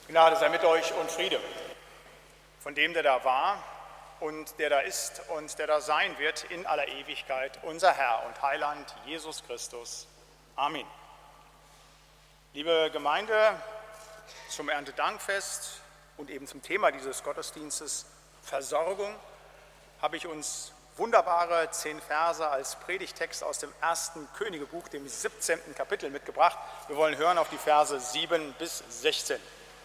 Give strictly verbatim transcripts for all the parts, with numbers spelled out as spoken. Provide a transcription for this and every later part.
Gnade sei mit euch und Friede von dem, der da war und der da ist und der da sein wird in aller Ewigkeit, unser Herr und Heiland Jesus Christus. Amen. Liebe Gemeinde, zum Erntedankfest und eben zum Thema dieses Gottesdienstes Versorgung habe ich uns wunderbare zehn Verse als Predigtext aus dem ersten Königebuch, dem siebzehnten Kapitel, mitgebracht. Wir wollen hören auf die Verse sieben bis sechzehn.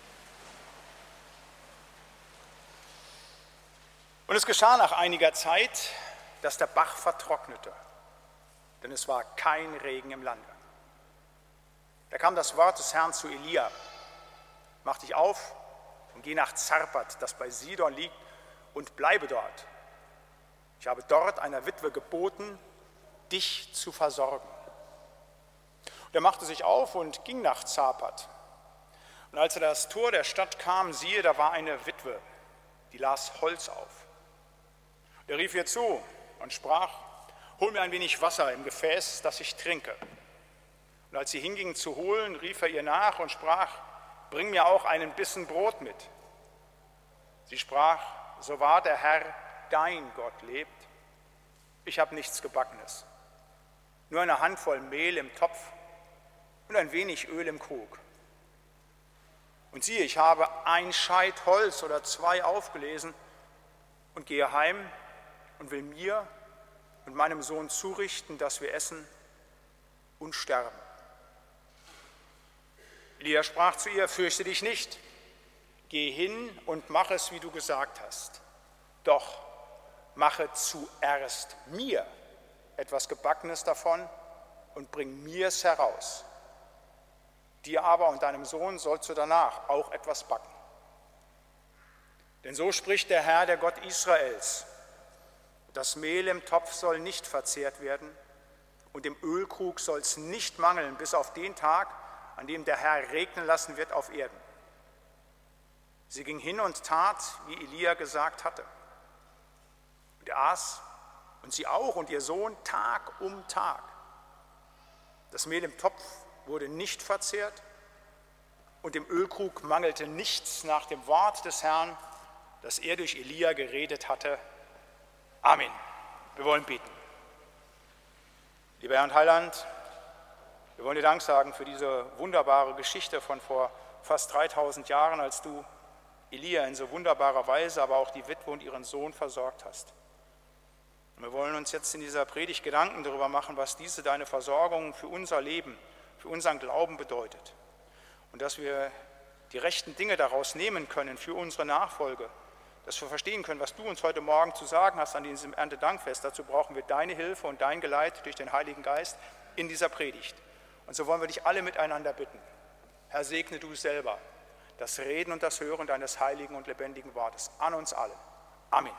Und es geschah nach einiger Zeit, dass der Bach vertrocknete, denn es war kein Regen im Lande. Da kam das Wort des Herrn zu Elia: Mach dich auf und geh nach Zarpat, das bei Sidon liegt, und bleibe dort. Ich habe dort einer Witwe geboten, dich zu versorgen. Und er machte sich auf und ging nach Zarpat. Und als er das Tor der Stadt kam, siehe, da war eine Witwe, die las Holz auf. Er rief ihr zu und sprach: Hol mir ein wenig Wasser im Gefäß, das ich trinke. Und als sie hinging zu holen, rief er ihr nach und sprach: Bring mir auch einen Bissen Brot mit. Sie sprach: So wahr der Herr, dein Gott, lebt, ich habe nichts Gebackenes, nur eine Handvoll Mehl im Topf und ein wenig Öl im Krug. Und siehe, ich habe ein Scheit Holz oder zwei aufgelesen und gehe heim und will mir und meinem Sohn zurichten, dass wir essen und sterben. Elia sprach zu ihr: Fürchte dich nicht, geh hin und mach es, wie du gesagt hast. Doch mache zuerst mir etwas Gebackenes davon und bring mir es heraus. Dir aber und deinem Sohn sollst du danach auch etwas backen. Denn so spricht der Herr, der Gott Israels: Das Mehl im Topf soll nicht verzehrt werden und im Ölkrug soll es nicht mangeln, bis auf den Tag, an dem der Herr regnen lassen wird auf Erden. Sie ging hin und tat, wie Elia gesagt hatte. Und er aß, und sie auch und ihr Sohn, Tag um Tag. Das Mehl im Topf wurde nicht verzehrt und im Ölkrug mangelte nichts nach dem Wort des Herrn, das er durch Elia geredet hatte. Amen. Wir wollen beten. Lieber Herr und Heiland, wir wollen dir Dank sagen für diese wunderbare Geschichte von vor fast dreitausend Jahren, als du Elia in so wunderbarer Weise, aber auch die Witwe und ihren Sohn versorgt hast. Und wir wollen uns jetzt in dieser Predigt Gedanken darüber machen, was diese deine Versorgung für unser Leben, für unseren Glauben bedeutet. Und dass wir die rechten Dinge daraus nehmen können für unsere Nachfolge, dass wir verstehen können, was du uns heute Morgen zu sagen hast an diesem Erntedankfest. Dazu brauchen wir deine Hilfe und dein Geleit durch den Heiligen Geist in dieser Predigt. Und so wollen wir dich alle miteinander bitten. Herr, segne du selber das Reden und das Hören deines heiligen und lebendigen Wortes an uns alle. Amen.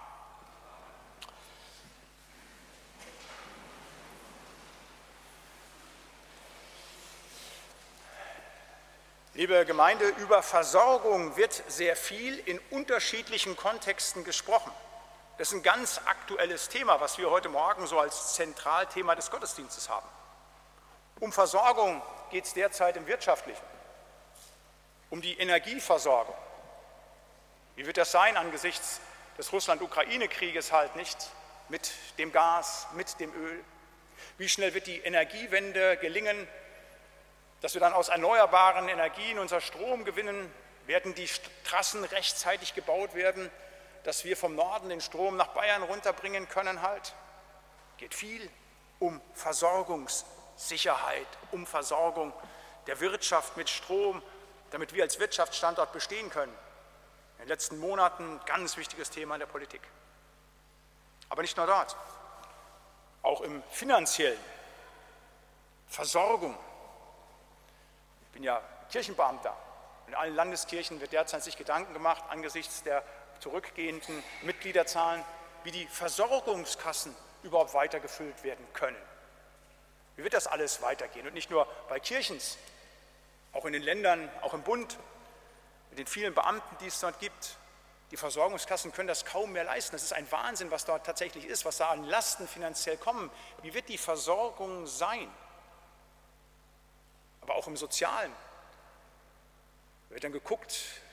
Liebe Gemeinde, über Versorgung wird sehr viel in unterschiedlichen Kontexten gesprochen. Das ist ein ganz aktuelles Thema, was wir heute Morgen so als Zentralthema des Gottesdienstes haben. Um Versorgung geht es derzeit im Wirtschaftlichen, um die Energieversorgung. Wie wird das sein angesichts des Russland-Ukraine-Krieges halt nicht, mit dem Gas, mit dem Öl? Wie schnell wird die Energiewende gelingen, dass wir dann aus erneuerbaren Energien unser Strom gewinnen? Werden die Trassen rechtzeitig gebaut werden, dass wir vom Norden den Strom nach Bayern runterbringen können halt? Geht viel um Versorgungssicherheit, um Versorgung der Wirtschaft mit Strom, damit wir als Wirtschaftsstandort bestehen können. In den letzten Monaten ein ganz wichtiges Thema in der Politik. Aber nicht nur dort, auch im finanziellen. Versorgung. Ich bin ja Kirchenbeamter. In allen Landeskirchen wird derzeit sich Gedanken gemacht angesichts der zurückgehenden Mitgliederzahlen, wie die Versorgungskassen überhaupt weitergefüllt werden können. Wie wird das alles weitergehen? Und nicht nur bei Kirchens, auch in den Ländern, auch im Bund, mit den vielen Beamten, die es dort gibt. Die Versorgungskassen können das kaum mehr leisten. Das ist ein Wahnsinn, was dort tatsächlich ist, was da an Lasten finanziell kommen. Wie wird die Versorgung sein? Aber auch im Sozialen. Da wird dann geguckt,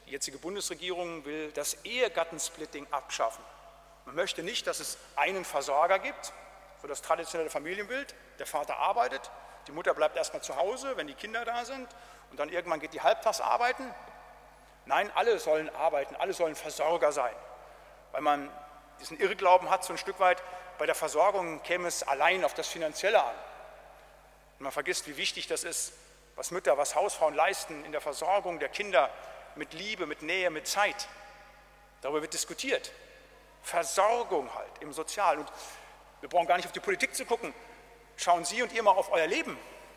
Die jetzige Bundesregierung will das Ehegattensplitting abschaffen. Man möchte nicht, dass es einen Versorger gibt, so das traditionelle Familienbild. Der Vater arbeitet, die Mutter bleibt erstmal zu Hause, wenn die Kinder da sind, und dann irgendwann geht die halbtags arbeiten. Nein, alle sollen arbeiten, alle sollen Versorger sein, weil man diesen Irrglauben hat, so ein Stück weit, bei der Versorgung käme es allein auf das Finanzielle an. Und man vergisst, wie wichtig das ist, was Mütter, was Hausfrauen leisten in der Versorgung der Kinder mit Liebe, mit Nähe, mit Zeit. Darüber wird diskutiert. Versorgung halt im Sozialen. Und wir brauchen gar nicht auf die Politik zu gucken. Schauen Sie und ihr mal auf euer Leben.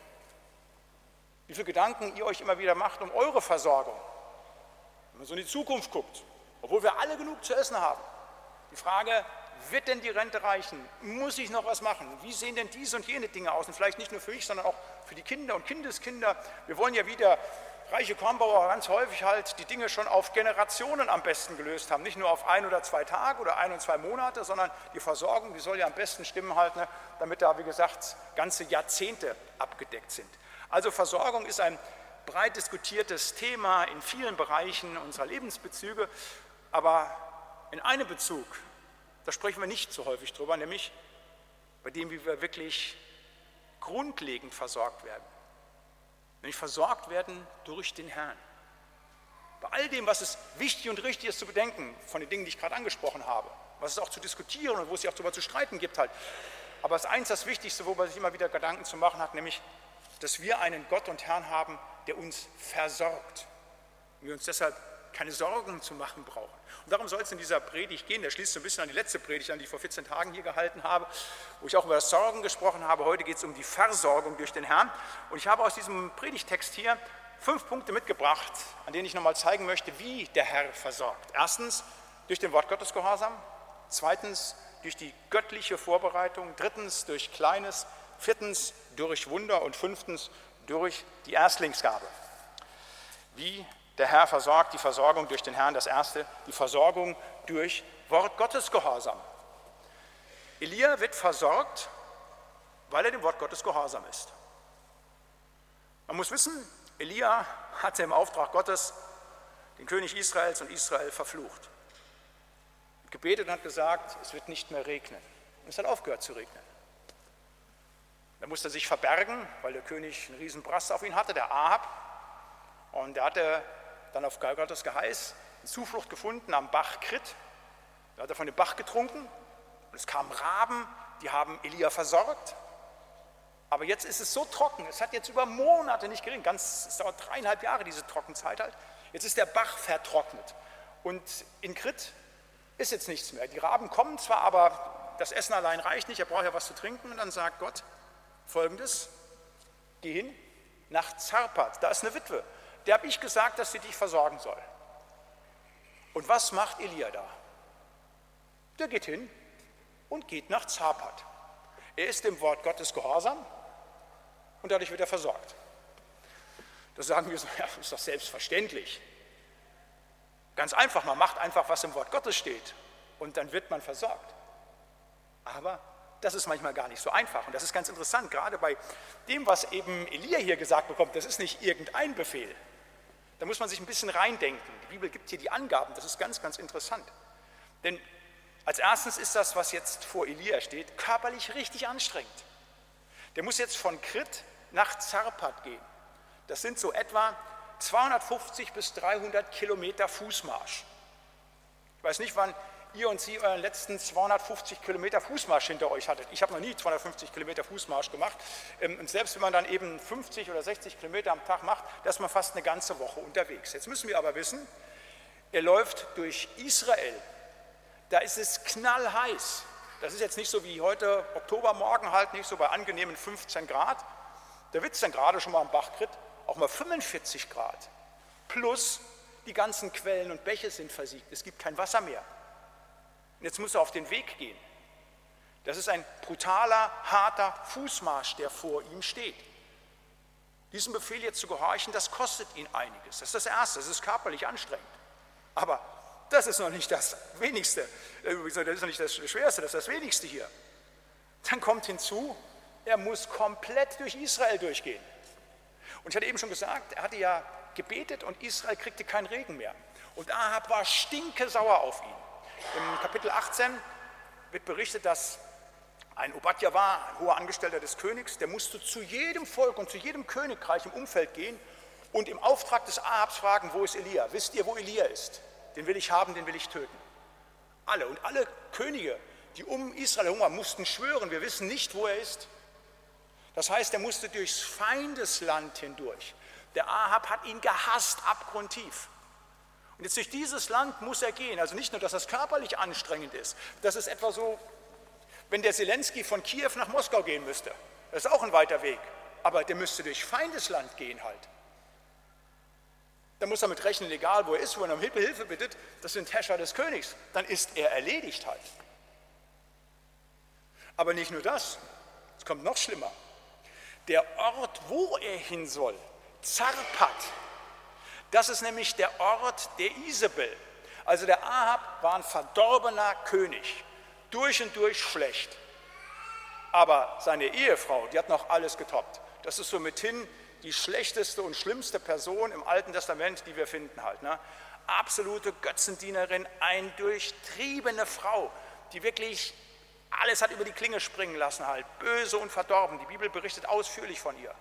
Wie viele Gedanken ihr euch immer wieder macht um eure Versorgung. Wenn man so in die Zukunft guckt, obwohl wir alle genug zu essen haben. Die Frage, wird denn die Rente reichen? Muss ich noch was machen? Wie sehen denn diese und jene Dinge aus? Und vielleicht nicht nur für mich, sondern auch für die Kinder und Kindeskinder. Wir wollen ja wieder, reiche Kornbauer ganz häufig halt, die Dinge schon auf Generationen am besten gelöst haben. Nicht nur auf ein oder zwei Tage oder ein und zwei Monate, sondern die Versorgung, die soll ja am besten stimmen halt, ne, damit da, wie gesagt, ganze Jahrzehnte abgedeckt sind. Also Versorgung ist ein breit diskutiertes Thema in vielen Bereichen unserer Lebensbezüge, aber in einem Bezug, da sprechen wir nicht so häufig drüber, nämlich bei dem, wie wir wirklich grundlegend versorgt werden. Nämlich versorgt werden durch den Herrn. Bei all dem, was es wichtig und richtig ist zu bedenken, von den Dingen, die ich gerade angesprochen habe, was es auch zu diskutieren und wo es sich auch darüber zu streiten gibt halt. Aber es ist eins das Wichtigste, wo man sich immer wieder Gedanken zu machen hat, nämlich, dass wir einen Gott und Herrn haben, der uns versorgt. Und wir uns deshalb keine Sorgen zu machen brauchen. Und darum soll es in dieser Predigt gehen. Der schließt so ein bisschen an die letzte Predigt an, die ich vor vierzehn Tagen hier gehalten habe, wo ich auch über das Sorgen gesprochen habe. Heute geht es um die Versorgung durch den Herrn. Und ich habe aus diesem Predigtext hier fünf Punkte mitgebracht, an denen ich nochmal zeigen möchte, wie der Herr versorgt. Erstens durch den Wort Gottes Gehorsam. Zweitens durch die göttliche Vorbereitung. Drittens durch Kleines. Viertens durch Wunder. Und fünftens durch die Erstlingsgabe. Wie der Herr versorgt, die Versorgung durch den Herrn. Das erste, die Versorgung durch Wort Gottes Gehorsam. Elia wird versorgt, weil er dem Wort Gottes gehorsam ist. Man muss wissen, Elia hatte im Auftrag Gottes den König Israels und Israel verflucht. Gebetet und hat gesagt, es wird nicht mehr regnen. Und es hat aufgehört zu regnen. Da musste er sich verbergen, weil der König einen riesen Brass auf ihn hatte, der Ahab. Und er hatte dann auf Gottes Geheiß eine Zuflucht gefunden am Bach Krit. Da hat er von dem Bach getrunken und es kamen Raben, die haben Elia versorgt. Aber jetzt ist es so trocken, es hat jetzt über Monate nicht geregnet, ganz, es dauert dreieinhalb Jahre diese Trockenzeit halt. Jetzt ist der Bach vertrocknet und in Krit ist jetzt nichts mehr. Die Raben kommen zwar, aber das Essen allein reicht nicht, er braucht ja was zu trinken. Und dann sagt Gott Folgendes, geh hin nach Zarpat, da ist eine Witwe. Der habe ich gesagt, dass sie dich versorgen soll. Und was macht Elia da? Der geht hin und geht nach Zarpat. Er ist dem Wort Gottes gehorsam und dadurch wird er versorgt. Da sagen wir so, ja, das ist doch selbstverständlich. Ganz einfach, man macht einfach, was im Wort Gottes steht und dann wird man versorgt. Aber das ist manchmal gar nicht so einfach und das ist ganz interessant, gerade bei dem, was eben Elia hier gesagt bekommt, das ist nicht irgendein Befehl. Da muss man sich ein bisschen reindenken. Die Bibel gibt hier die Angaben, das ist ganz, ganz interessant. Denn als erstes ist das, was jetzt vor Elia steht, körperlich richtig anstrengend. Der muss jetzt von Krit nach Zarpat gehen. Das sind so etwa zweihundertfünfzig bis dreihundert Kilometer Fußmarsch. Ich weiß nicht, wann ihr und Sie euren letzten zweihundertfünfzig Kilometer Fußmarsch hinter euch hattet. Ich habe noch nie zweihundertfünfzig Kilometer Fußmarsch gemacht. Und selbst wenn man dann eben fünfzig oder sechzig Kilometer am Tag macht, da ist man fast eine ganze Woche unterwegs. Jetzt müssen wir aber wissen, er läuft durch Israel. Da ist es knallheiß. Das ist jetzt nicht so wie heute Oktobermorgen halt, nicht so bei angenehmen fünfzehn Grad. Da wird es dann gerade schon mal am Bach Krit auch mal fünfundvierzig Grad. Plus die ganzen Quellen und Bäche sind versiegt. Es gibt kein Wasser mehr. Und jetzt muss er auf den Weg gehen. Das ist ein brutaler, harter Fußmarsch, der vor ihm steht. Diesem Befehl jetzt zu gehorchen, das kostet ihn einiges. Das ist das Erste, das ist körperlich anstrengend. Aber das ist noch nicht das Wenigste, das ist noch nicht das Schwerste, das ist das Wenigste hier. Dann kommt hinzu, er muss komplett durch Israel durchgehen. Und ich hatte eben schon gesagt, er hatte ja gebetet und Israel kriegte keinen Regen mehr. Und Ahab war stinkesauer auf ihn. Im Kapitel achtzehn wird berichtet, dass ein Obadja war, ein hoher Angestellter des Königs, der musste zu jedem Volk und zu jedem Königreich im Umfeld gehen und im Auftrag des Ahabs fragen, wo ist Elia? Wisst ihr, wo Elia ist? Den will ich haben, den will ich töten. Alle und alle Könige, die um Israel herum waren, mussten schwören, wir wissen nicht, wo er ist. Das heißt, er musste durchs Feindesland hindurch. Der Ahab hat ihn gehasst, abgrundtief. Und jetzt durch dieses Land muss er gehen. Also nicht nur, dass das körperlich anstrengend ist, das ist etwa so, wenn der Zelensky von Kiew nach Moskau gehen müsste. Das ist auch ein weiter Weg. Aber der müsste durch Feindesland gehen halt. Da muss er mit rechnen, egal wo er ist, wo er um Hilfe bittet, das sind Herrscher des Königs. Dann ist er erledigt halt. Aber nicht nur das, es kommt noch schlimmer. Der Ort, wo er hin soll, Zarpat, das ist nämlich der Ort der Isabel. Also der Ahab war ein verdorbener König, durch und durch schlecht. Aber seine Ehefrau, die hat noch alles getoppt. Das ist so mithin die schlechteste und schlimmste Person im Alten Testament, die wir finden halt. Ne? Absolute Götzendienerin, eine durchtriebene Frau, die wirklich alles hat über die Klinge springen lassen halt, böse und verdorben. Die Bibel berichtet ausführlich von ihr.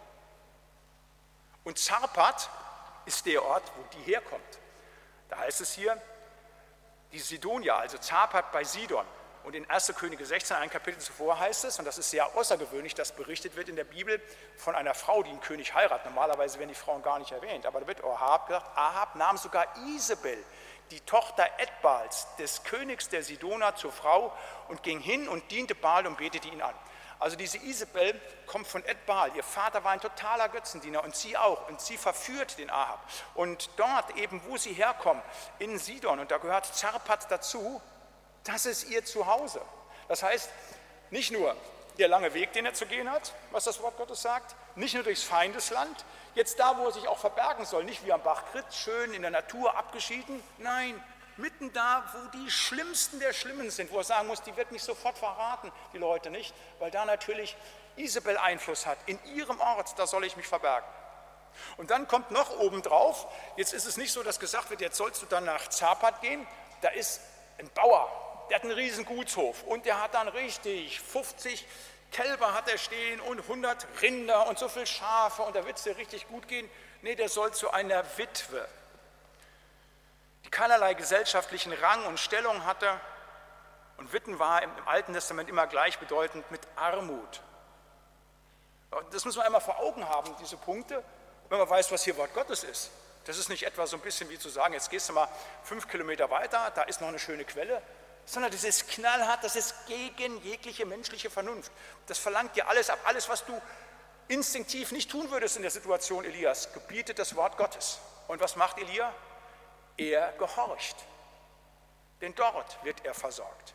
Und Zarpat ist der Ort, wo die herkommt. Da heißt es hier, die Sidonier, also Zarpat bei Sidon. Und in erster Könige sechzehn, ein Kapitel zuvor heißt es, und das ist sehr außergewöhnlich, dass berichtet wird in der Bibel von einer Frau, die einen König heiratet. Normalerweise werden die Frauen gar nicht erwähnt, aber da wird Ahab gesagt, Ahab nahm sogar Isabel, die Tochter Edbals, des Königs der Sidoner, zur Frau und ging hin und diente Baal und betete ihn an. Also diese Isabel kommt von Edbal, ihr Vater war ein totaler Götzendiener und sie auch, und sie verführt den Ahab. Und dort eben, wo sie herkommen, in Sidon, und da gehört Zarpat dazu, das ist ihr Zuhause. Das heißt, nicht nur der lange Weg, den er zu gehen hat, was das Wort Gottes sagt, nicht nur durchs Feindesland, jetzt da, wo er sich auch verbergen soll, nicht wie am Bach Krit, schön in der Natur abgeschieden, nein, mitten da, wo die Schlimmsten der Schlimmen sind, wo er sagen muss, die wird mich sofort verraten, die Leute nicht, weil da natürlich Isabel Einfluss hat, in ihrem Ort, da soll ich mich verbergen. Und dann kommt noch obendrauf, jetzt ist es nicht so, dass gesagt wird, jetzt sollst du dann nach Zarpat gehen, da ist ein Bauer, der hat einen riesen Gutshof und der hat dann richtig fünfzig Kälber hat er stehen und hundert Rinder und so viel Schafe und da wird es dir richtig gut gehen. Nee, der soll zu einer Witwe, die keinerlei gesellschaftlichen Rang und Stellung hatte, und Witwen war im, im Alten Testament immer gleichbedeutend mit Armut. Das muss man einmal vor Augen haben, diese Punkte, wenn man weiß, was hier Wort Gottes ist. Das ist nicht etwa so ein bisschen wie zu sagen, jetzt gehst du mal fünf Kilometer weiter, da ist noch eine schöne Quelle, sondern das ist knallhart, das ist gegen jegliche menschliche Vernunft. Das verlangt dir alles ab, alles, was du instinktiv nicht tun würdest in der Situation Elias, gebietet das Wort Gottes. Und was macht Elia? Er gehorcht, denn dort wird er versorgt.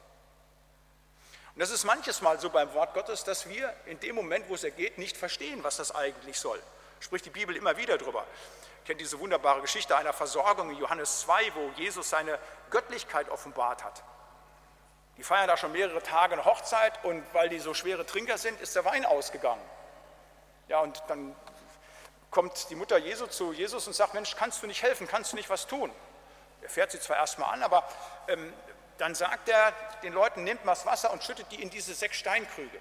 Und das ist manches Mal so beim Wort Gottes, dass wir in dem Moment, wo es ergeht, nicht verstehen, was das eigentlich soll. Spricht die Bibel immer wieder drüber. Ihr kennt diese wunderbare Geschichte einer Versorgung in Johannes zwei, wo Jesus seine Göttlichkeit offenbart hat. Die feiern da schon mehrere Tage eine Hochzeit und weil die so schwere Trinker sind, ist der Wein ausgegangen. Ja, und dann kommt die Mutter Jesu zu Jesus und sagt, Mensch, kannst du nicht helfen, kannst du nicht was tun? Er fährt sie zwar erstmal an, aber ähm, dann sagt er den Leuten, nehmt mal das Wasser und schüttet die in diese sechs Steinkrüge.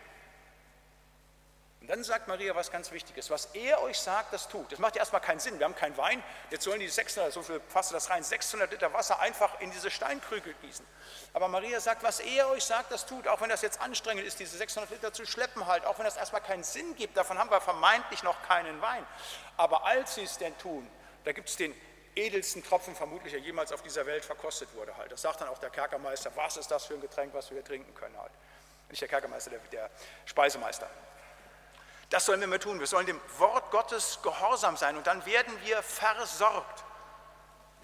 Und dann sagt Maria was ganz Wichtiges, was er euch sagt, das tut. Das macht ja erstmal keinen Sinn, wir haben keinen Wein, jetzt sollen die sechshundert, so viel fasst das rein, sechshundert Liter Wasser einfach in diese Steinkrüge gießen. Aber Maria sagt, was er euch sagt, das tut, auch wenn das jetzt anstrengend ist, diese sechshundert Liter zu schleppen halt, auch wenn das erstmal keinen Sinn gibt, davon haben wir vermeintlich noch keinen Wein. Aber als sie es denn tun, da gibt es den edelsten Tropfen vermutlich, der jemals auf dieser Welt verkostet wurde halt. Das sagt dann auch der Kerkermeister, was ist das für ein Getränk, was wir hier trinken können halt. Nicht der Kerkermeister, der, der Speisemeister. Das sollen wir mehr tun. Wir sollen dem Wort Gottes gehorsam sein und dann werden wir versorgt.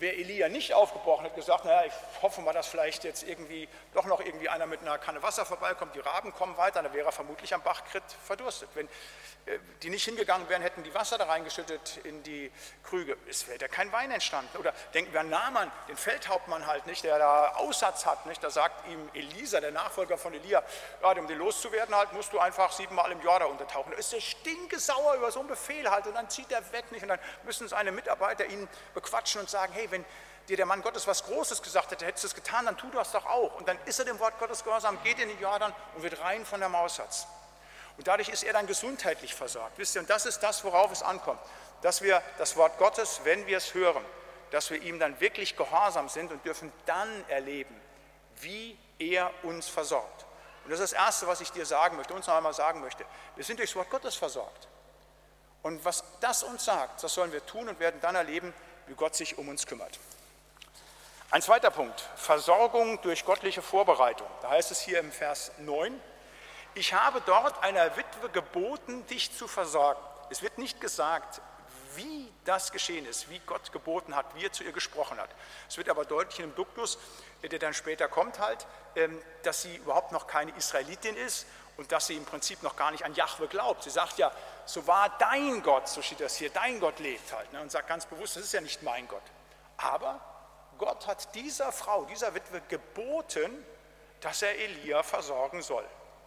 Wäre Elia nicht aufgebrochen, hätte gesagt, naja, ich hoffe mal, dass vielleicht jetzt irgendwie doch noch irgendwie einer mit einer Kanne Wasser vorbeikommt, die Raben kommen weiter, dann wäre er vermutlich am Bach Krit verdurstet. Wenn äh, die nicht hingegangen wären, hätten die Wasser da reingeschüttet in die Krüge, es wäre da kein Wein entstanden. Oder denken wir an Naaman, den Feldhauptmann halt, nicht, der da Aussatz hat, nicht, da sagt ihm Elisa, der Nachfolger von Elia, ja, um den loszuwerden halt, musst du einfach siebenmal im Jordan untertauchen. Da ist der stinkesauer über so einen Befehl halt und dann zieht er weg, nicht, und dann müssen seine Mitarbeiter ihn bequatschen und sagen, hey, wenn dir der Mann Gottes was Großes gesagt hätte, hättest du es getan, dann tu das doch auch. Und dann ist er dem Wort Gottes gehorsam, geht in den Jordan und wird rein von der Maussatz. Und dadurch ist er dann gesundheitlich versorgt. Wisst ihr, und das ist das, worauf es ankommt, dass wir das Wort Gottes, wenn wir es hören, dass wir ihm dann wirklich gehorsam sind und dürfen dann erleben, wie er uns versorgt. Und das ist das Erste, was ich dir sagen möchte, uns noch einmal sagen möchte. Wir sind durchs Wort Gottes versorgt. Und was das uns sagt, das sollen wir tun und werden dann erleben, wie Gott sich um uns kümmert. Ein zweiter Punkt, Versorgung durch göttliche Vorbereitung. Da heißt es hier im Vers neun, ich habe dort einer Witwe geboten, dich zu versorgen. Es wird nicht gesagt, wie das geschehen ist, wie Gott geboten hat, wie er zu ihr gesprochen hat. Es wird aber deutlich in dem Duktus, der dann später kommt halt, dass sie überhaupt noch keine Israelitin ist und dass sie im Prinzip noch gar nicht an Jahwe glaubt. Sie sagt ja, so war dein Gott, so steht das hier, dein Gott lebt halt, ne, und sagt ganz bewusst, das ist ja nicht mein Gott. Aber Gott hat dieser Frau, dieser Witwe geboten, dass er Elia versorgen soll.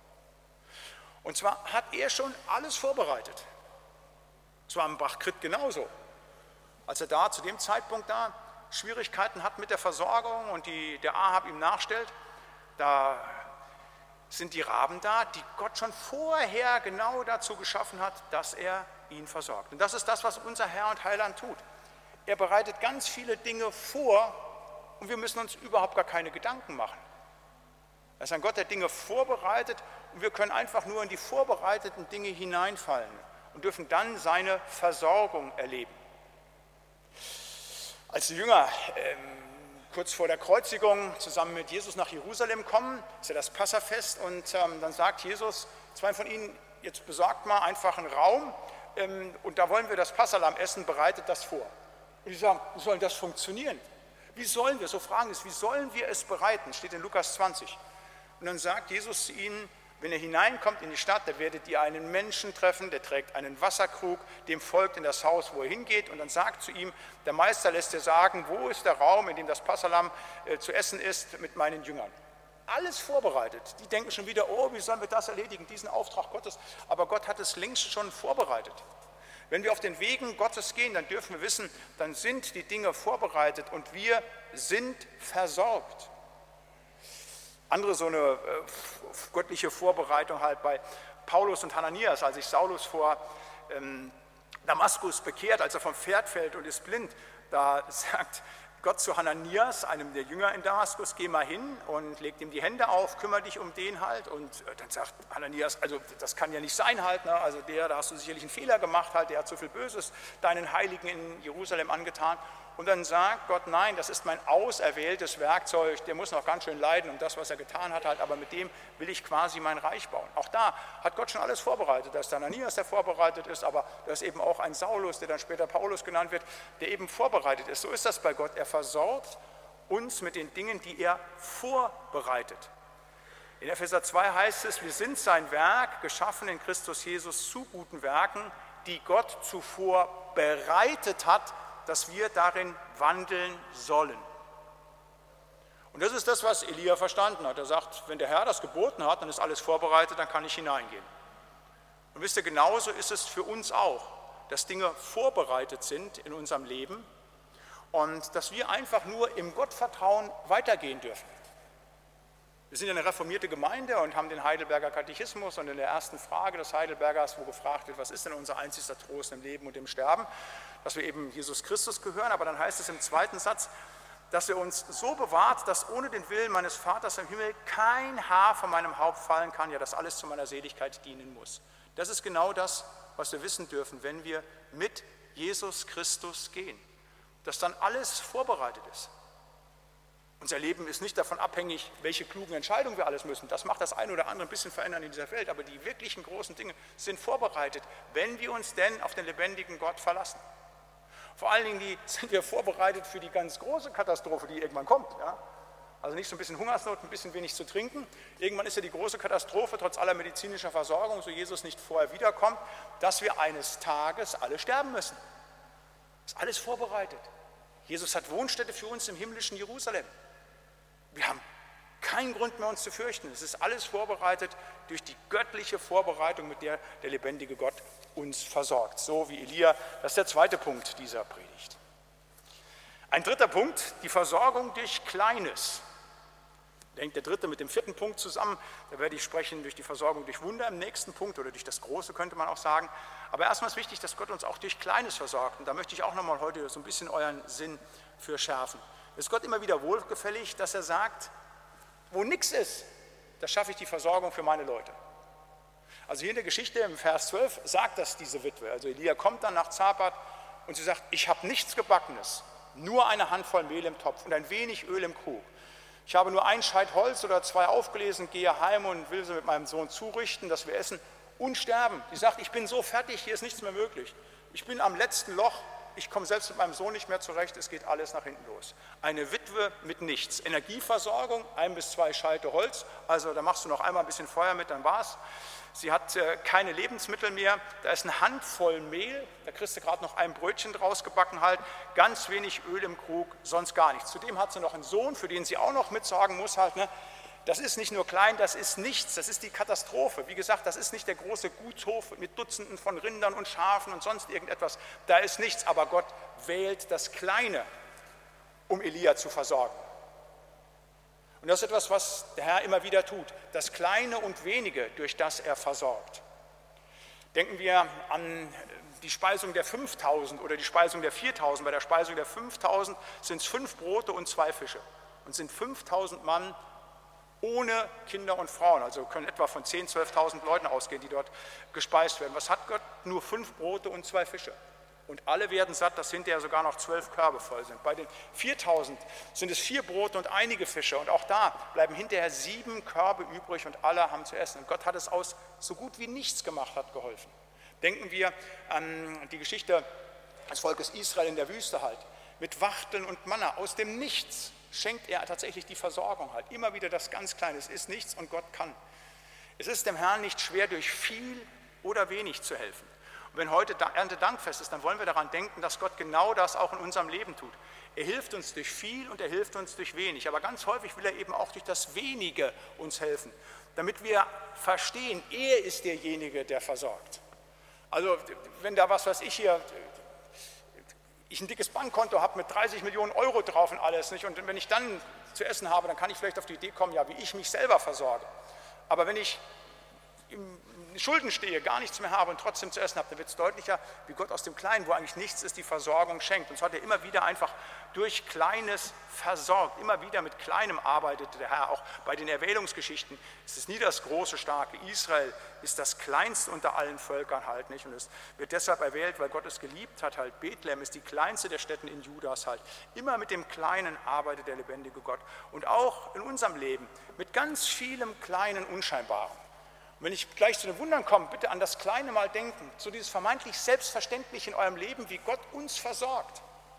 Und zwar hat er schon alles vorbereitet. Es war am Bach Krit genauso. Als er da zu dem Zeitpunkt da Schwierigkeiten hat mit der Versorgung und die, der Ahab ihm nachstellt, da sind die Raben da, die Gott schon vorher genau dazu geschaffen hat, dass er ihn versorgt. Und das ist das, was unser Herr und Heiland tut. Er bereitet ganz viele Dinge vor und wir müssen uns überhaupt gar keine Gedanken machen. Er ist ein Gott, der Dinge vorbereitet und wir können einfach nur in die vorbereiteten Dinge hineinfallen und dürfen dann seine Versorgung erleben. Als die Jünger ähm, kurz vor der Kreuzigung zusammen mit Jesus nach Jerusalem kommen, ist ja das Passafest, und ähm, dann sagt Jesus, zwei von ihnen, jetzt besorgt mal einfach einen Raum ähm, und da wollen wir das Passahlamm essen, bereitet das vor. Und die sagen, wie soll das funktionieren? Wie sollen wir, so fragen es, wie sollen wir es bereiten? Steht in Lukas zwanzig. Und dann sagt Jesus zu ihnen, wenn ihr hineinkommt in die Stadt, da werdet ihr einen Menschen treffen, der trägt einen Wasserkrug, dem folgt in das Haus, wo er hingeht, und dann sagt zu ihm, der Meister lässt dir sagen, wo ist der Raum, in dem das Passahlamm äh, zu essen ist mit meinen Jüngern. Alles vorbereitet. Die denken schon wieder, oh, wie sollen wir das erledigen, diesen Auftrag Gottes? Aber Gott hat es längst schon vorbereitet. Wenn wir auf den Wegen Gottes gehen, dann dürfen wir wissen, dann sind die Dinge vorbereitet und wir sind versorgt. Andere so eine äh, göttliche Vorbereitung halt bei Paulus und Hananias, als sich Saulus vor ähm, Damaskus bekehrt, als er vom Pferd fällt und ist blind, da sagt Gott zu Hananias, einem der Jünger in Damaskus, geh mal hin und legt ihm die Hände auf, kümmere dich um den halt. Und dann sagt Hananias, also das kann ja nicht sein halt, ne? Also der, da hast du sicherlich einen Fehler gemacht halt, der hat so viel Böses deinen Heiligen in Jerusalem angetan. Und dann sagt Gott, nein, das ist mein auserwähltes Werkzeug, der muss noch ganz schön leiden um das, was er getan hat, halt, aber mit dem will ich quasi mein Reich bauen. Auch da hat Gott schon alles vorbereitet, da ist Hananias, der vorbereitet ist, aber da ist eben auch ein Saulus, der dann später Paulus genannt wird, der eben vorbereitet ist. So ist das bei Gott, er versorgt uns mit den Dingen, die er vorbereitet. In Epheser zwei heißt es, wir sind sein Werk, geschaffen in Christus Jesus zu guten Werken, die Gott zuvor bereitet hat, dass wir darin wandeln sollen. Und das ist das, was Elia verstanden hat. Er sagt, wenn der Herr das geboten hat, dann ist alles vorbereitet, dann kann ich hineingehen. Und wisst ihr, genauso ist es für uns auch, dass Dinge vorbereitet sind in unserem Leben und dass wir einfach nur im Gottvertrauen weitergehen dürfen. Wir sind eine reformierte Gemeinde und haben den Heidelberger Katechismus, und in der ersten Frage des Heidelbergers, wo gefragt wird, was ist denn unser einzigster Trost im Leben und im Sterben, dass wir eben Jesus Christus gehören, aber dann heißt es im zweiten Satz, dass er uns so bewahrt, dass ohne den Willen meines Vaters im Himmel kein Haar von meinem Haupt fallen kann, ja, dass alles zu meiner Seligkeit dienen muss. Das ist genau das, was wir wissen dürfen, wenn wir mit Jesus Christus gehen, dass dann alles vorbereitet ist. Unser Leben ist nicht davon abhängig, welche klugen Entscheidungen wir alles müssen. Das macht das eine oder andere ein bisschen verändern in dieser Welt, aber die wirklichen großen Dinge sind vorbereitet, wenn wir uns denn auf den lebendigen Gott verlassen. Vor allen Dingen die, sind wir vorbereitet für die ganz große Katastrophe, die irgendwann kommt. Ja? Also nicht so ein bisschen Hungersnot, ein bisschen wenig zu trinken. Irgendwann ist ja die große Katastrophe, trotz aller medizinischer Versorgung, so Jesus nicht vorher wiederkommt, dass wir eines Tages alle sterben müssen. Ist alles vorbereitet. Jesus hat Wohnstätte für uns im himmlischen Jerusalem. Wir haben keinen Grund mehr, uns zu fürchten. Es ist alles vorbereitet durch die göttliche Vorbereitung, mit der der lebendige Gott uns versorgt. So wie Elia. Das ist der zweite Punkt dieser Predigt. Ein dritter Punkt, die Versorgung durch Kleines. Da hängt der dritte mit dem vierten Punkt zusammen. Da werde ich sprechen durch die Versorgung durch Wunder im nächsten Punkt oder durch das Große, könnte man auch sagen. Aber erstmal ist wichtig, dass Gott uns auch durch Kleines versorgt. Und da möchte ich auch nochmal heute so ein bisschen euren Sinn für schärfen. Es ist Gott immer wieder wohlgefällig, dass er sagt, wo nichts ist, da schaffe ich die Versorgung für meine Leute. Also hier in der Geschichte im Vers zwölf sagt das diese Witwe. Also Elia kommt dann nach Zapat und sie sagt, ich habe nichts Gebackenes, nur eine Handvoll Mehl im Topf und ein wenig Öl im Krug. Ich habe nur ein Scheit Holz oder zwei aufgelesen, gehe heim und will sie mit meinem Sohn zurichten, dass wir essen und sterben. Sie sagt, ich bin so fertig, hier ist nichts mehr möglich. Ich bin am letzten Loch, ich komme selbst mit meinem Sohn nicht mehr zurecht, es geht alles nach hinten los. Eine Witwe mit nichts. Energieversorgung, ein bis zwei Scheite Holz, also da machst du noch einmal ein bisschen Feuer mit, dann war's. Sie hat äh, keine Lebensmittel mehr, da ist eine Handvoll Mehl, da kriegst du gerade noch ein Brötchen draus gebacken halt, ganz wenig Öl im Krug, sonst gar nichts. Zudem hat sie noch einen Sohn, für den sie auch noch mitsorgen muss halt, ne? Das ist nicht nur klein, das ist nichts, das ist die Katastrophe. Wie gesagt, das ist nicht der große Gutshof mit Dutzenden von Rindern und Schafen und sonst irgendetwas, da ist nichts, aber Gott wählt das Kleine, um Elia zu versorgen. Und das ist etwas, was der Herr immer wieder tut, das Kleine und Wenige, durch das er versorgt. Denken wir an die Speisung der fünftausend oder die Speisung der viertausend. Bei der Speisung der fünftausend sind es fünf Brote und zwei Fische und sind fünftausend Mann ohne Kinder und Frauen. Also können etwa von zehntausend, zwölftausend Leuten ausgehen, die dort gespeist werden. Was hat Gott? Nur fünf Brote und zwei Fische. Und alle werden satt, dass hinterher sogar noch zwölf Körbe voll sind. Bei den viertausend sind es vier Brote und einige Fische. Und auch da bleiben hinterher sieben Körbe übrig und alle haben zu essen. Und Gott hat es aus so gut wie nichts gemacht, hat geholfen. Denken wir an die Geschichte des Volkes Israel in der Wüste halt. Mit Wachteln und Manna aus dem Nichts schenkt er tatsächlich die Versorgung halt. Immer wieder das ganz Kleine. Es ist nichts und Gott kann. Es ist dem Herrn nicht schwer, durch viel oder wenig zu helfen. Wenn heute Erntedankfest ist, dann wollen wir daran denken, dass Gott genau das auch in unserem Leben tut. Er hilft uns durch viel und er hilft uns durch wenig. Aber ganz häufig will er eben auch durch das Wenige uns helfen, damit wir verstehen, er ist derjenige, der versorgt. Also wenn da was, was ich hier, ich ein dickes Bankkonto habe mit dreißig Millionen Euro drauf und alles, nicht? Und wenn ich dann zu essen habe, dann kann ich vielleicht auf die Idee kommen, ja, wie ich mich selber versorge. Aber wenn ich im Schulden stehe, gar nichts mehr habe und trotzdem zu essen habe, dann wird es deutlicher, wie Gott aus dem Kleinen, wo eigentlich nichts ist, die Versorgung schenkt. Und so hat er immer wieder einfach durch Kleines versorgt. Immer wieder mit Kleinem arbeitete der Herr. Auch bei den Erwählungsgeschichten ist es nie das große, starke. Israel ist das Kleinste unter allen Völkern halt nicht. Und es wird deshalb erwählt, weil Gott es geliebt hat halt. Bethlehem ist die kleinste der Städte in Judas halt. Immer mit dem Kleinen arbeitet der lebendige Gott. Und auch in unserem Leben mit ganz vielem Kleinen, Unscheinbaren. Und wenn ich gleich zu den Wundern komme, bitte an das Kleine mal denken, so dieses vermeintlich Selbstverständliche in eurem Leben, wie Gott uns versorgt.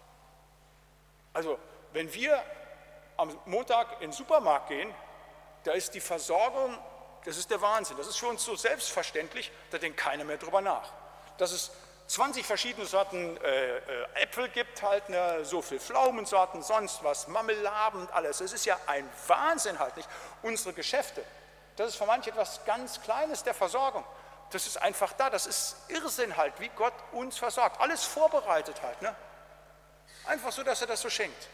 Also, wenn wir am Montag in den Supermarkt gehen, da ist die Versorgung, das ist der Wahnsinn. Das ist für uns so selbstverständlich, da denkt keiner mehr drüber nach. Dass es zwanzig verschiedene Sorten äh, äh, Äpfel gibt, halt, ne, so viel Pflaumensorten, sonst was, Marmeladen und alles. Das ist ja ein Wahnsinn halt, nicht? Unsere Geschäfte. Das ist für manche etwas ganz Kleines der Versorgung. Das ist einfach da, das ist Irrsinn halt, wie Gott uns versorgt. Alles vorbereitet halt, ne? Einfach so, dass er das so schenkt.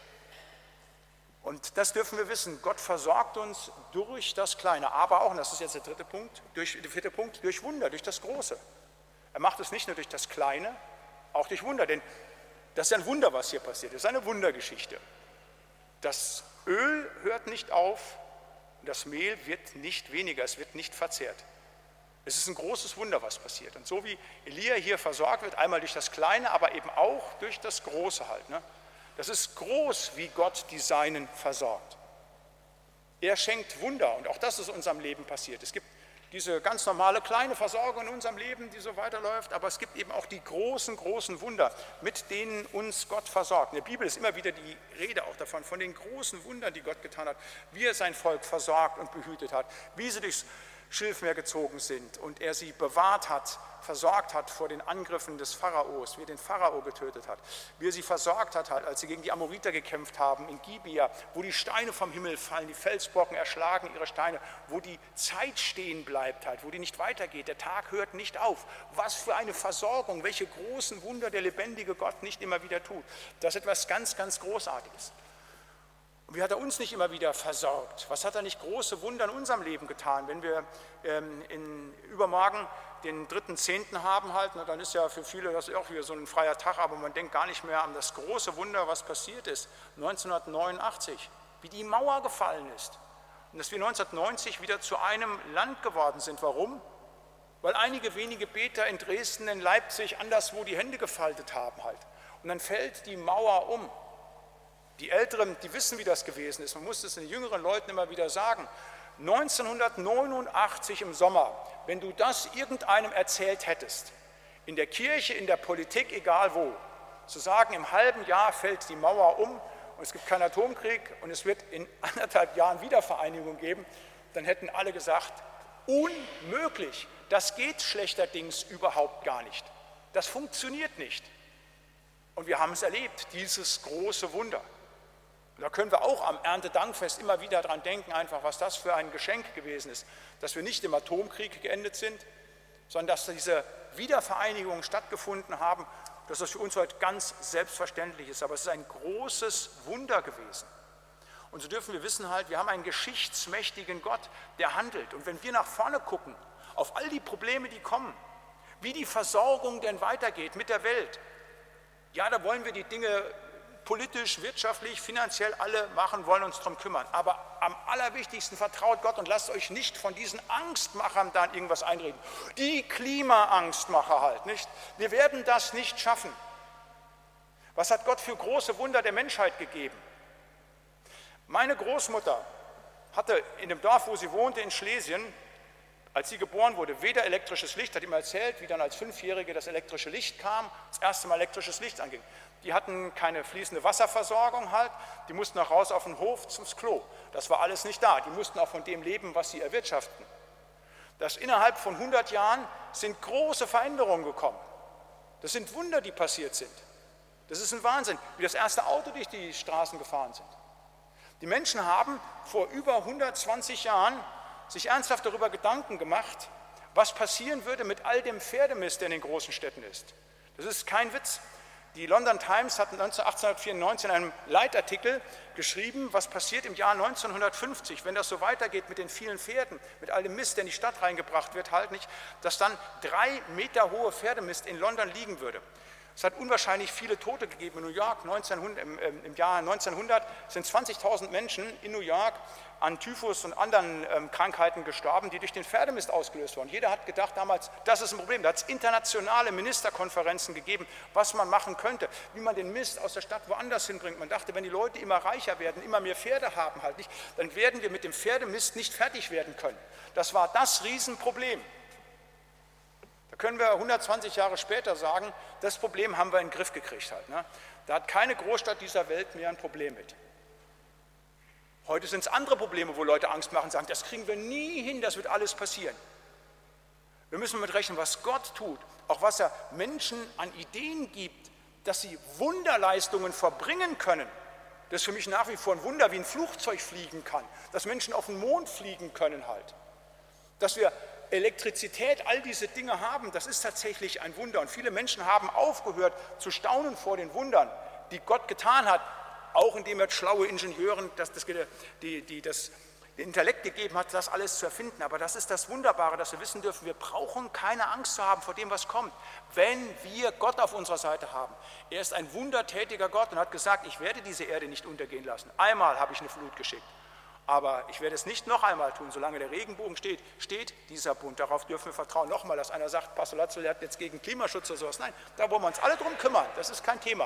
Und das dürfen wir wissen, Gott versorgt uns durch das Kleine, aber auch, und das ist jetzt der dritte Punkt, durch, der vierte Punkt, durch Wunder, durch das Große. Er macht es nicht nur durch das Kleine, auch durch Wunder, denn das ist ein Wunder, was hier passiert, das ist eine Wundergeschichte. Das Öl hört nicht auf, das Mehl wird nicht weniger, es wird nicht verzehrt. Es ist ein großes Wunder, was passiert. Und so wie Elia hier versorgt wird, einmal durch das Kleine, aber eben auch durch das Große halt. Ne? Das ist groß, wie Gott die Seinen versorgt. Er schenkt Wunder und auch das ist in unserem Leben passiert. Es gibt diese ganz normale kleine Versorgung in unserem Leben, die so weiterläuft, aber es gibt eben auch die großen, großen Wunder, mit denen uns Gott versorgt. In der Bibel ist immer wieder die Rede auch davon, von den großen Wundern, die Gott getan hat, wie er sein Volk versorgt und behütet hat, wie sie durchs Schilfmeer gezogen sind und er sie bewahrt hat, versorgt hat vor den Angriffen des Pharaos, wie er den Pharao getötet hat, wie er sie versorgt hat, als sie gegen die Amoriter gekämpft haben in Gibea, wo die Steine vom Himmel fallen, die Felsbrocken erschlagen ihre Steine, wo die Zeit stehen bleibt, halt, wo die nicht weitergeht, der Tag hört nicht auf. Was für eine Versorgung, welche großen Wunder der lebendige Gott nicht immer wieder tut. Das ist etwas ganz, ganz Großartiges. Und wie hat er uns nicht immer wieder versorgt? Was hat er nicht große Wunder in unserem Leben getan? Wenn wir ähm, in übermorgen den dritten Zehnten haben halt, na, dann ist ja für viele das auch wieder so ein freier Tag, aber man denkt gar nicht mehr an das große Wunder, was passiert ist, neunzehnhundertneunundachtzig, wie die Mauer gefallen ist und dass wir neunzehnhundertneunzig wieder zu einem Land geworden sind. Warum? Weil einige wenige Beter in Dresden, in Leipzig, anderswo die Hände gefaltet haben halt. Und dann fällt die Mauer um. Die Älteren, die wissen, wie das gewesen ist. Man muss es den jüngeren Leuten immer wieder sagen. neunzehnhundertneunundachtzig im Sommer, wenn du das irgendeinem erzählt hättest, in der Kirche, in der Politik, egal wo, zu sagen, im halben Jahr fällt die Mauer um und es gibt keinen Atomkrieg und es wird in anderthalb Jahren Wiedervereinigung geben, dann hätten alle gesagt, unmöglich, das geht schlechterdings überhaupt gar nicht. Das funktioniert nicht. Und wir haben es erlebt, dieses große Wunder. Da können wir auch am Erntedankfest immer wieder dran denken, einfach was das für ein Geschenk gewesen ist, dass wir nicht im Atomkrieg geendet sind, sondern dass diese Wiedervereinigungen stattgefunden haben, dass das für uns heute ganz selbstverständlich ist. Aber es ist ein großes Wunder gewesen. Und so dürfen wir wissen halt, wir haben einen geschichtsmächtigen Gott, der handelt. Und wenn wir nach vorne gucken, auf all die Probleme, die kommen, wie die Versorgung denn weitergeht mit der Welt, ja, da wollen wir die Dinge politisch, wirtschaftlich, finanziell alle machen, wollen uns darum kümmern. Aber am allerwichtigsten vertraut Gott und lasst euch nicht von diesen Angstmachern dann irgendwas einreden. Die Klimaangstmacher halt, nicht? Wir werden das nicht schaffen. Was hat Gott für große Wunder der Menschheit gegeben? Meine Großmutter hatte in dem Dorf, wo sie wohnte, in Schlesien, als sie geboren wurde, weder elektrisches Licht, hat ihm erzählt, wie dann als Fünfjährige das elektrische Licht kam, das erste Mal elektrisches Licht anging. Die hatten keine fließende Wasserversorgung halt, die mussten auch raus auf den Hof zum Klo. Das war alles nicht da, die mussten auch von dem leben, was sie erwirtschaften. Das innerhalb von hundert Jahren sind große Veränderungen gekommen. Das sind Wunder, die passiert sind. Das ist ein Wahnsinn, wie das erste Auto durch die Straßen gefahren sind. Die Menschen haben vor über hundertzwanzig Jahren sich ernsthaft darüber Gedanken gemacht, was passieren würde mit all dem Pferdemist, der in den großen Städten ist. Das ist kein Witz. Die London Times hat achtzehnhundertvierundneunzig in einem Leitartikel geschrieben, was passiert im Jahr neunzehnhundertfünfzig, wenn das so weitergeht mit den vielen Pferden, mit all dem Mist, der in die Stadt reingebracht wird, halt nicht, dass dann drei Meter hohe Pferdemist in London liegen würde. Es hat unwahrscheinlich viele Tote gegeben in New York. neunzehnhundert, im, im Jahr neunzehnhundert sind zwanzigtausend Menschen in New York an Typhus und anderen ähm, Krankheiten gestorben, die durch den Pferdemist ausgelöst wurden. Jeder hat gedacht damals, das ist ein Problem. Da hat es internationale Ministerkonferenzen gegeben, was man machen könnte, wie man den Mist aus der Stadt woanders hinbringt. Man dachte, wenn die Leute immer reicher werden, immer mehr Pferde haben, halt nicht, dann werden wir mit dem Pferdemist nicht fertig werden können. Das war das Riesenproblem. Da können wir hundertzwanzig Jahre später sagen, das Problem haben wir in den Griff gekriegt. Halt, ne? Da hat keine Großstadt dieser Welt mehr ein Problem mit. Heute sind es andere Probleme, wo Leute Angst machen und sagen, das kriegen wir nie hin, das wird alles passieren. Wir müssen damit rechnen, was Gott tut, auch was er Menschen an Ideen gibt, dass sie Wunderleistungen verbringen können. Das ist für mich nach wie vor ein Wunder, wie ein Flugzeug fliegen kann, dass Menschen auf den Mond fliegen können halt. Dass wir Elektrizität, all diese Dinge haben, das ist tatsächlich ein Wunder. Und viele Menschen haben aufgehört zu staunen vor den Wundern, die Gott getan hat, auch indem er schlaue Ingenieuren das, das, die, die, das, den Intellekt gegeben hat, das alles zu erfinden. Aber das ist das Wunderbare, dass wir wissen dürfen, wir brauchen keine Angst zu haben vor dem, was kommt, wenn wir Gott auf unserer Seite haben. Er ist ein wundertätiger Gott und hat gesagt, ich werde diese Erde nicht untergehen lassen. Einmal habe ich eine Flut geschickt. Aber ich werde es nicht noch einmal tun, solange der Regenbogen steht, steht dieser Bund. Darauf dürfen wir vertrauen. Nochmal, dass einer sagt, Pastor Latzel, der hat jetzt gegen Klimaschutz oder sowas. Nein, da wollen wir uns alle drum kümmern, das ist kein Thema.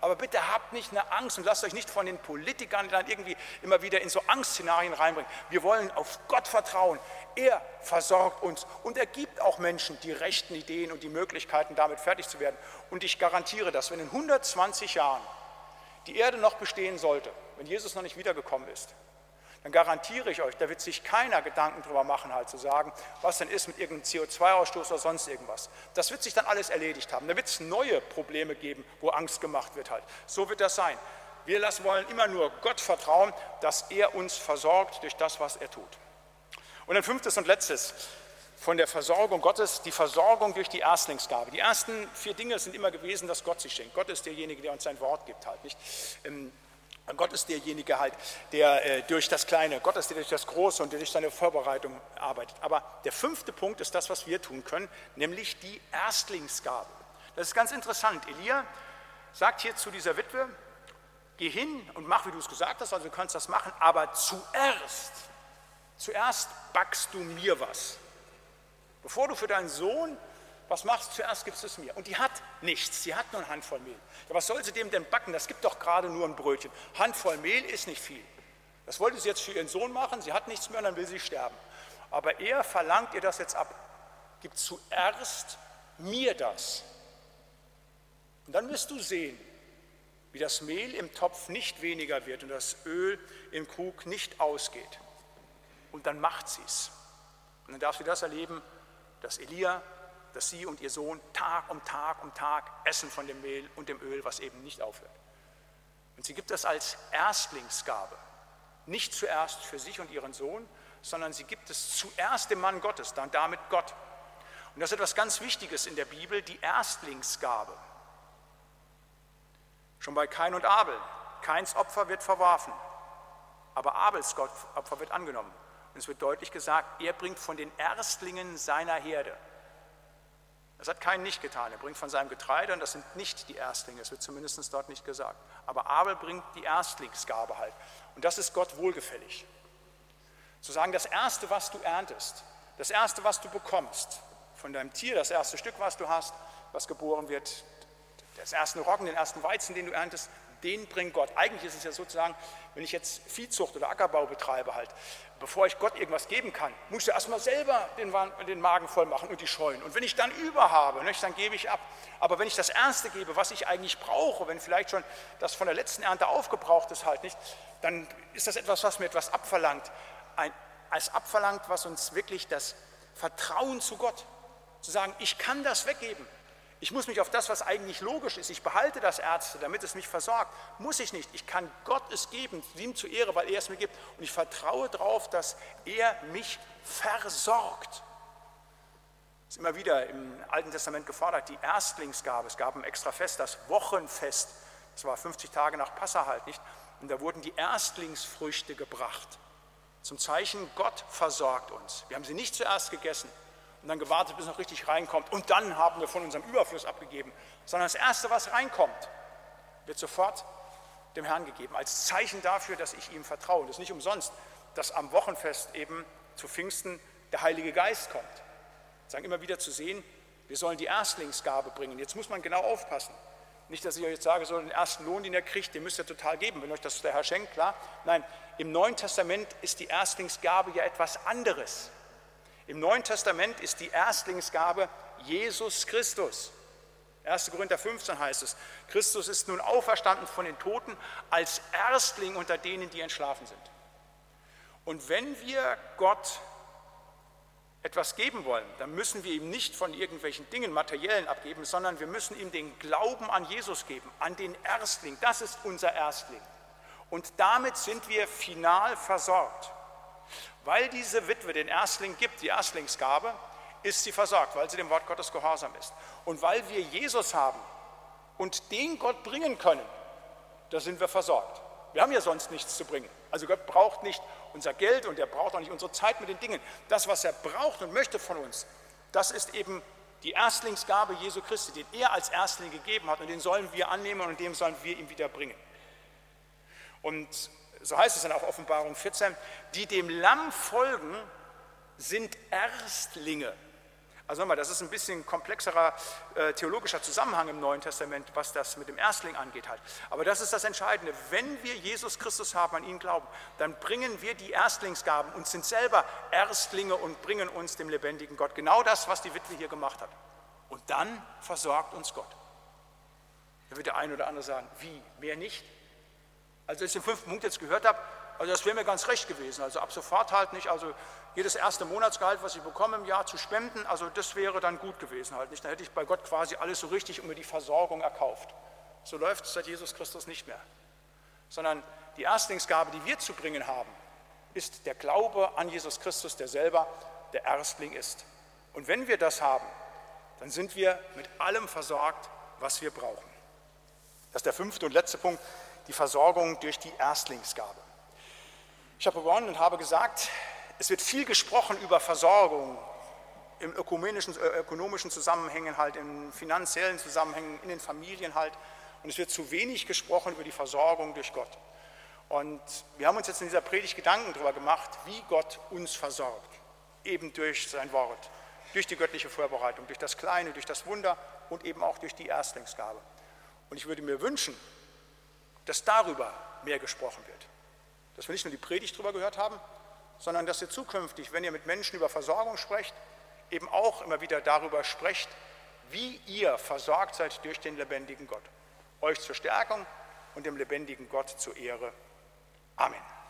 Aber bitte habt nicht eine Angst und lasst euch nicht von den Politikern dann irgendwie immer wieder in so Angstszenarien reinbringen. Wir wollen auf Gott vertrauen. Er versorgt uns und er gibt auch Menschen die rechten Ideen und die Möglichkeiten, damit fertig zu werden. Und ich garantiere, dass wenn in hundertzwanzig Jahren die Erde noch bestehen sollte, wenn Jesus noch nicht wiedergekommen ist, dann garantiere ich euch, da wird sich keiner Gedanken drüber machen, halt zu sagen, was denn ist mit irgendeinem C O zwei Ausstoß oder sonst irgendwas. Das wird sich dann alles erledigt haben. Da wird es neue Probleme geben, wo Angst gemacht wird halt. So wird das sein. Wir lassen, wollen immer nur Gott vertrauen, dass er uns versorgt durch das, was er tut. Und ein fünftes und letztes von der Versorgung Gottes, die Versorgung durch die Erstlingsgabe. Die ersten vier Dinge sind immer gewesen, dass Gott sich schenkt. Gott ist derjenige, der uns sein Wort gibt halt, nicht? Gott ist derjenige halt, der äh, durch das Kleine, Gott ist der durch das Große und der durch seine Vorbereitung arbeitet. Aber der fünfte Punkt ist das, was wir tun können, nämlich die Erstlingsgabe. Das ist ganz interessant. Elia sagt hier zu dieser Witwe, geh hin und mach, wie du es gesagt hast, also du kannst das machen, aber zuerst, zuerst backst du mir was. Bevor du für deinen Sohn was machst, zuerst gibst du es mir. Und die hat nichts, sie hat nur eine Handvoll Mehl. Ja, was soll sie dem denn backen? Das gibt doch gerade nur ein Brötchen. Handvoll Mehl ist nicht viel. Das wollte sie jetzt für ihren Sohn machen, sie hat nichts mehr und dann will sie sterben. Aber er verlangt ihr das jetzt ab. Gib zuerst mir das. Und dann wirst du sehen, wie das Mehl im Topf nicht weniger wird und das Öl im Krug nicht ausgeht. Und dann macht sie es. Und dann darfst du das erleben, dass Elia, dass sie und ihr Sohn Tag um Tag um Tag essen von dem Mehl und dem Öl, was eben nicht aufhört. Und sie gibt das als Erstlingsgabe. Nicht zuerst für sich und ihren Sohn, sondern sie gibt es zuerst dem Mann Gottes, dann damit Gott. Und das ist etwas ganz Wichtiges in der Bibel, die Erstlingsgabe. Schon bei Kain und Abel. Kains Opfer wird verworfen, aber Abels Opfer wird angenommen. Und es wird deutlich gesagt, er bringt von den Erstlingen seiner Herde. Das hat Kain nicht getan. Er bringt von seinem Getreide und das sind nicht die Erstlinge, das wird zumindest dort nicht gesagt. Aber Abel bringt die Erstlingsgabe halt. Und das ist Gott wohlgefällig. Zu sagen, das Erste, was du erntest, das Erste, was du bekommst, von deinem Tier, das erste Stück, was du hast, was geboren wird, das erste Roggen, den ersten Weizen, den du erntest, den bringt Gott. Eigentlich ist es ja sozusagen, wenn ich jetzt Viehzucht oder Ackerbau betreibe halt, bevor ich Gott irgendwas geben kann, muss ich ja erstmal selber den, den Magen voll machen und die Scheunen. Und wenn ich dann über habe, nicht, dann gebe ich ab. Aber wenn ich das Erste gebe, was ich eigentlich brauche, wenn vielleicht schon das von der letzten Ernte aufgebraucht ist halt nicht, dann ist das etwas, was mir etwas abverlangt. Ein, als abverlangt, was uns wirklich das Vertrauen zu Gott, zu sagen, ich kann das weggeben. Ich muss mich auf das, was eigentlich logisch ist, ich behalte das Erste, damit es mich versorgt, muss ich nicht. Ich kann Gott es geben, ihm zur Ehre, weil er es mir gibt. Und ich vertraue darauf, dass er mich versorgt. Das ist immer wieder im Alten Testament gefordert, die Erstlingsgabe. Es gab ein extra Fest, das Wochenfest. Das war fünfzig Tage nach Passa halt, nicht? Und da wurden die Erstlingsfrüchte gebracht. Zum Zeichen, Gott versorgt uns. Wir haben sie nicht zuerst gegessen und dann gewartet, bis es noch richtig reinkommt und dann haben wir von unserem Überfluss abgegeben, sondern das Erste, was reinkommt, wird sofort dem Herrn gegeben, als Zeichen dafür, dass ich ihm vertraue. Das ist nicht umsonst, dass am Wochenfest eben zu Pfingsten der Heilige Geist kommt. Sagen immer wieder zu sehen, wir sollen die Erstlingsgabe bringen. Jetzt muss man genau aufpassen. Nicht, dass ich euch jetzt sage, so den ersten Lohn, den ihr kriegt, den müsst ihr total geben, wenn euch das der Herr schenkt, klar. Nein, im Neuen Testament ist die Erstlingsgabe ja etwas anderes. Im Neuen Testament ist die Erstlingsgabe Jesus Christus. erster Korinther fünfzehn heißt es, Christus ist nun auferstanden von den Toten als Erstling unter denen, die entschlafen sind. Und wenn wir Gott etwas geben wollen, dann müssen wir ihm nicht von irgendwelchen Dingen, materiellen abgeben, sondern wir müssen ihm den Glauben an Jesus geben, an den Erstling. Das ist unser Erstling. Und damit sind wir final versorgt. Weil diese Witwe den Erstling gibt, die Erstlingsgabe, ist sie versorgt, weil sie dem Wort Gottes gehorsam ist. Und weil wir Jesus haben und den Gott bringen können, da sind wir versorgt. Wir haben ja sonst nichts zu bringen. Also Gott braucht nicht unser Geld und er braucht auch nicht unsere Zeit mit den Dingen. Das, was er braucht und möchte von uns, das ist eben die Erstlingsgabe Jesu Christi, den er als Erstling gegeben hat und den sollen wir annehmen und dem sollen wir ihm wieder bringen. Und so heißt es dann auch Offenbarung vierzehn, die dem Lamm folgen, sind Erstlinge. Also nochmal, das ist ein bisschen komplexerer äh, theologischer Zusammenhang im Neuen Testament, was das mit dem Erstling angeht halt. Aber das ist das Entscheidende. Wenn wir Jesus Christus haben, an ihn glauben, dann bringen wir die Erstlingsgaben und sind selber Erstlinge und bringen uns dem lebendigen Gott. Genau das, was die Witwe hier gemacht hat. Und dann versorgt uns Gott. Da wird der eine oder andere sagen, wie, mehr nicht? Also als ich den fünften Punkt jetzt gehört habe, also das wäre mir ganz recht gewesen. Also ab sofort halt nicht, also jedes erste Monatsgehalt, was ich bekomme im Jahr, zu spenden, also das wäre dann gut gewesen halt nicht. Dann hätte ich bei Gott quasi alles so richtig um mir die Versorgung erkauft. So läuft es seit Jesus Christus nicht mehr. Sondern die Erstlingsgabe, die wir zu bringen haben, ist der Glaube an Jesus Christus, der selber der Erstling ist. Und wenn wir das haben, dann sind wir mit allem versorgt, was wir brauchen. Das ist der fünfte und letzte Punkt, die Versorgung durch die Erstlingsgabe. Ich habe begonnen und habe gesagt, es wird viel gesprochen über Versorgung im ökumenischen, äh, ökonomischen Zusammenhängen, halt, in finanziellen Zusammenhängen, in den Familien halt. Und es wird zu wenig gesprochen über die Versorgung durch Gott. Und wir haben uns jetzt in dieser Predigt Gedanken darüber gemacht, wie Gott uns versorgt. Eben durch sein Wort, durch die göttliche Vorbereitung, durch das Kleine, durch das Wunder und eben auch durch die Erstlingsgabe. Und ich würde mir wünschen, dass darüber mehr gesprochen wird. Dass wir nicht nur die Predigt darüber gehört haben, sondern dass ihr zukünftig, wenn ihr mit Menschen über Versorgung sprecht, eben auch immer wieder darüber sprecht, wie ihr versorgt seid durch den lebendigen Gott. Euch zur Stärkung und dem lebendigen Gott zur Ehre. Amen.